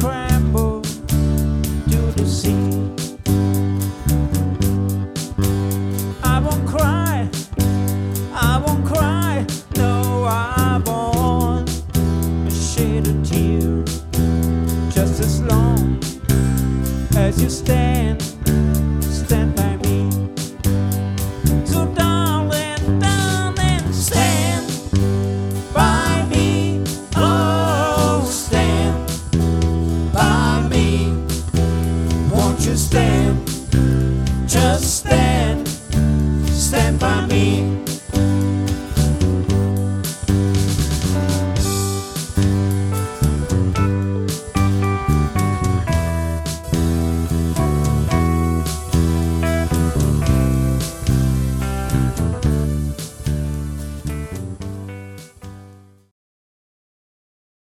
scramble to the sea. I won't cry, I won't cry, no, I won't shed a tear, just as long as you stand